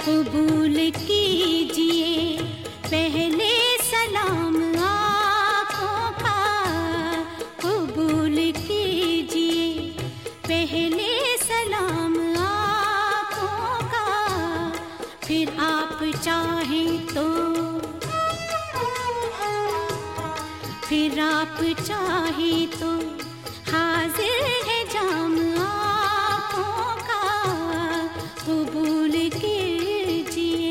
कबूल कीजिए पहले सलाम आँखों का, कबूल कीजिए पहले सलाम आँखों का, फिर आप चाहें तो, फिर आप चाहें तो हाजिर है जाम आँखों का, कबूल कीजिए।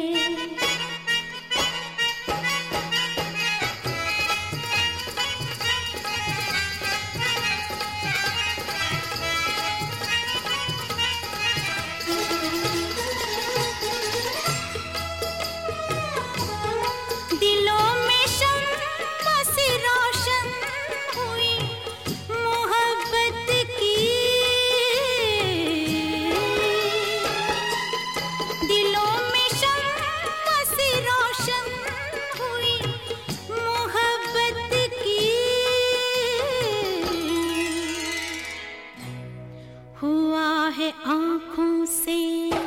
दिलों में शम्मा से रोशन हुई मोहब्बत की, दिलों में शम्मा से रोशन हुई मोहब्बत की, हुआ है आँखों से,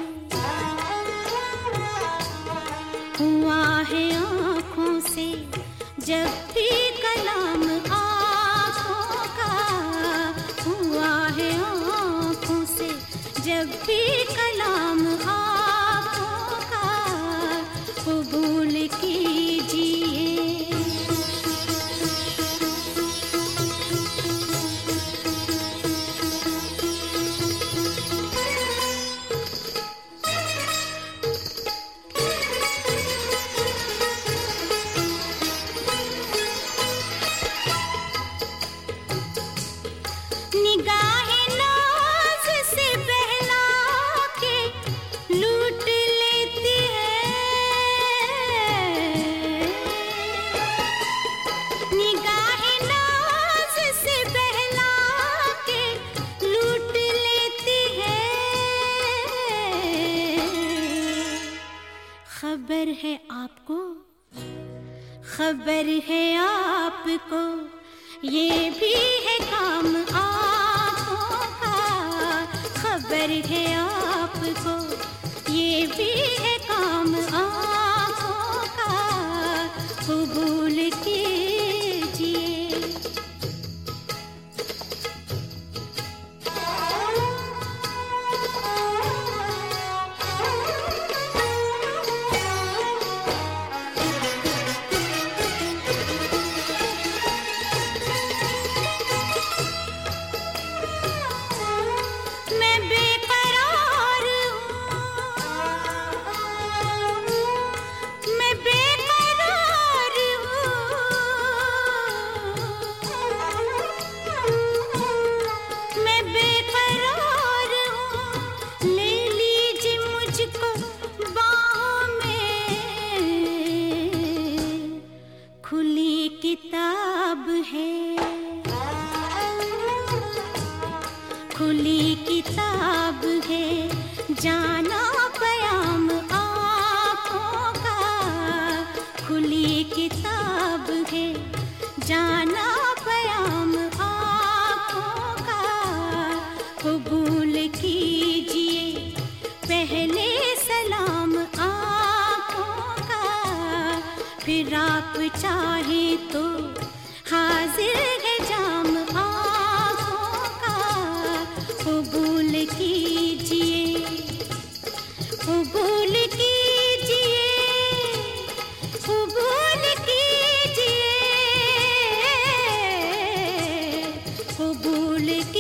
हुआ है आँखों से जब भी कलाम आँखों का, हुआ है आँखों से जब भी कलाम आँखों का, कबूल कीजिए। निगाहें नाज़ से बहला के लूट लेती है, निगाहें नाज़ से बहला के लूट लेती है, खबर है आपको, खबर है आपको, ये भी है काम आँखों का, खबर है आपको, ये भी है काम आँखों का, कबूल कीजिए। मैं बेकरार हूँ, मैं बेकरार हूँ, मैं बेकरार हूँ, ले लीजिए मुझको बाहों में, खुली किताब है, खुली किताब है, जाना पयाम आँखों का, खुली किताब है, जाना पयाम आँखों का, कबूल कीजिए पहले सलाम आँखों का, फिर आप चाहे तो हाजिर है जाम आँखों का, कबूल कीजिए, कबूल कीजिए, कबूल कीजिए, कबूल कीजिए।